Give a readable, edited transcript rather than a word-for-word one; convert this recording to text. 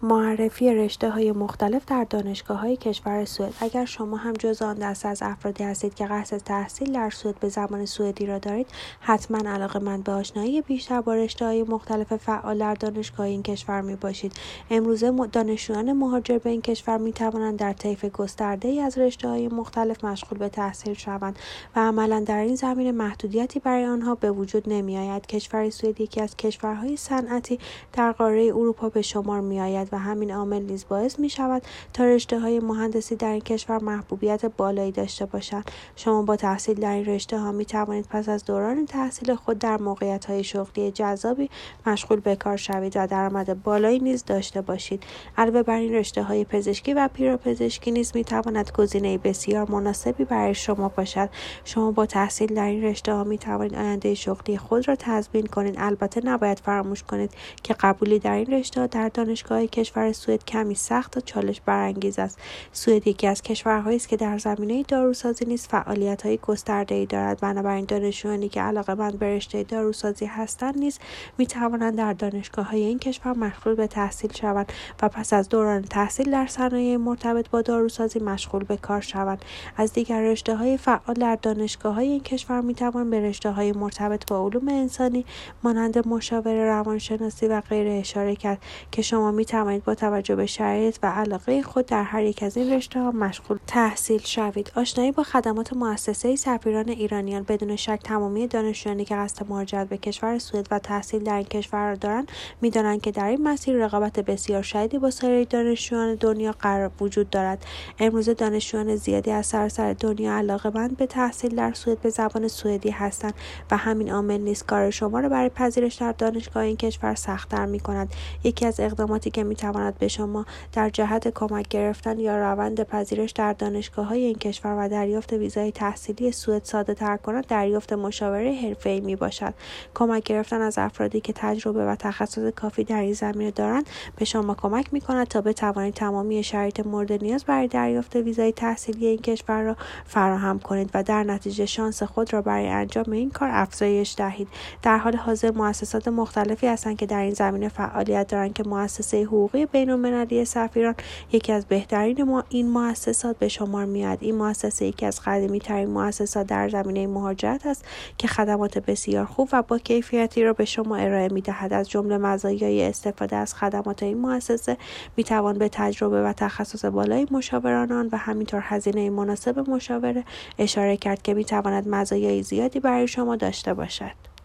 معرفی رشته‌های مختلف در دانشگاه‌های کشور سوئد. اگر شما هم جزو آن دسته از افرادی هستید که قصد تحصیل در سوئد به زبان سوئدی را دارید، حتما علاقه‌مند به آشنایی بیشتر با رشته‌های مختلف فعال در دانشگاه این کشور می‌باشید. امروزه دانشجویان مهاجر به این کشور می‌توانند در طیف گسترده‌ای از رشته‌های مختلف مشغول به تحصیل شوند و عملاً در این زمینه محدودیتی برای آنها به وجود نمی‌آید. کشور سوئد یکی از کشورهای صنعتی در قاره اروپا به شمار می‌آید و همین عامل نیز باعث می‌شود تا رشته‌های مهندسی در این کشور محبوبیت بالایی داشته باشند. شما با تحصیل در این رشته‌ها می‌توانید پس از دوران تحصیل خود در موقعیت‌های شغلی جذابی مشغول به کار شوید و درآمد بالایی نیز داشته باشید. علاوه بر این، رشته‌های پزشکی و پیراپزشکی نیز می‌تواند گزینه بسیار مناسبی برای شما باشد. شما با تحصیل در این رشته‌ها می‌توانید آینده شغلی خود را تضمین کنید. البته نباید فراموش کنید که قبولی در این رشته‌ها در دانشگاه کشور سوئد کمی سخت و چالش برانگیز است. سوئد یکی از کشورهایی است که در زمینه داروسازی نیز فعالیت‌های گسترده‌ای دارد. بنابراین دانشجویانی که علاقه‌مند به رشته داروسازی هستند نیز می‌توانند در دانشگاه‌های این کشور مشغول به تحصیل شوند و پس از دوران تحصیل در صنایع مرتبط با داروسازی مشغول به کار شوند. از دیگر رشته‌های فعال در دانشگاه‌های این کشور می‌توان به رشته‌های مرتبط با علوم انسانی مانند مشاور روانشناسی و غیره اشاره کرد که شما می‌توانید با توجه به شرایط و علاقه خود در هر یک از این رشته‌ها مشغول تحصیل شوید. آشنایی با خدمات مؤسسه سفیران ایرانیان. بدون شک تمامی دانشجویانی که قصد مهاجرت به کشور سوئد و تحصیل در این کشور را دارند می‌دانند که در این مسیر رقابت بسیار شدیدی با سایر دانشجویان دنیا قرار وجود دارد. امروزه دانشجویان زیادی از سراسر دنیا علاقه‌مند به تحصیل در سوئد به زبان سوئدی هستند و همین عامل نیز کار شما را برای پذیرش در دانشگاه این کشور سخت‌تر می‌کند. یکی از اقداماتی که می‌تواند به شما در جهت کمک گرفتن یا روند پذیرش در دانشگاه‌های این کشور و دریافت ویزای تحصیلی سوئد ساده‌تر کند، دریافت مشاوره حرفه‌ای میباشد. کمک گرفتن از افرادی که تجربه و تخصص کافی در این زمینه دارند به شما کمک می‌کند تا بتوانید تمامی شرایط مورد نیاز برای دریافت ویزای تحصیلی این کشور را فراهم کنید و در نتیجه شانس خود را برای انجام این کار افزایش دهید. در حال حاضر مؤسسات مختلفی هستند که در این زمینه فعالیت دارند که مؤسسه حقوقی بین‌المللی سفیران یکی از بهترین این مؤسسات به شمار میاد. این مؤسسه یکی از قدیمی‌ترین مؤسسات در زمینه مهاجرت است که خدمات بسیار خوب و با کیفیتی را به شما ارائه می‌دهد. از جمله مزایای استفاده از خدمات این مؤسسه می‌توان به تجربه و تخصص بالای مشاوران آن و همینطور هزینه مناسب مشاوره اشاره کرد که می‌تواند مزایای زیادی برای شما داشته باشد.